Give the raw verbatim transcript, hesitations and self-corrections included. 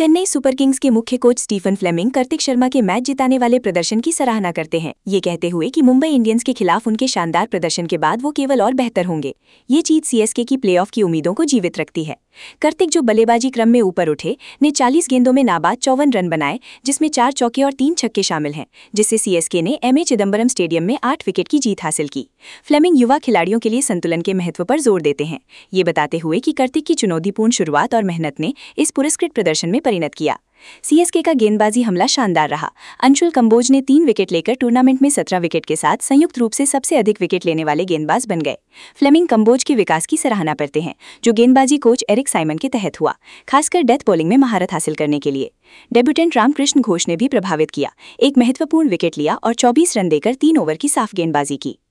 Chennai super Kings के मुख्य coach Stephen Fleming Kartik Sharma के मैच जिताने वाले प्रदर्शन की सराहना करते हैं, ये कहते हुए कि मुंबई इंडियंस के खिलाफ उनके शानदार प्रदर्शन के बाद वो केवल और बेहतर होंगे। ये जीत सीएसके की प्लेऑफ की उम्मीदों को जीवित रखती है। कार्तिक, जो बल्लेबाजी क्रम में ऊपर उठे, ने चालीस गेंदों में नाबाद चौवन रन बनाए, जिसमें चार चौके और तीन छक्के शामिल हैं, जिससे सीएसके ने एमए चिदंबरम स्टेडियम में आठ विकेट की जीत हासिल की। फ्लेमिंग युवा खिलाड़ियों के लिए संतुलन के महत्व पर जोर देते हैं, ये बताते हुए कि कार्तिक की चुनौतीपूर्ण शुरुआत और मेहनत ने इस पुरस्कृत प्रदर्शन में परिणत किया। सीएसके का गेंदबाजी हमला शानदार रहा। अंशुल कंबोज ने तीन विकेट लेकर टूर्नामेंट में सत्रह विकेट के साथ संयुक्त रूप से सबसे अधिक विकेट लेने वाले गेंदबाज बन गए। फ्लेमिंग कंबोज के विकास की सराहना करते हैं, जो गेंदबाजी कोच एरिक साइमन के तहत हुआ, खासकर डेथ बॉलिंग में महारत हासिल करने के लिए। डेब्यूटेंट रामकृष्ण घोष ने भी प्रभावित किया, एक महत्वपूर्ण विकेट लिया और चौबीस रन देकर तीन ओवर की साफ गेंदबाजी की।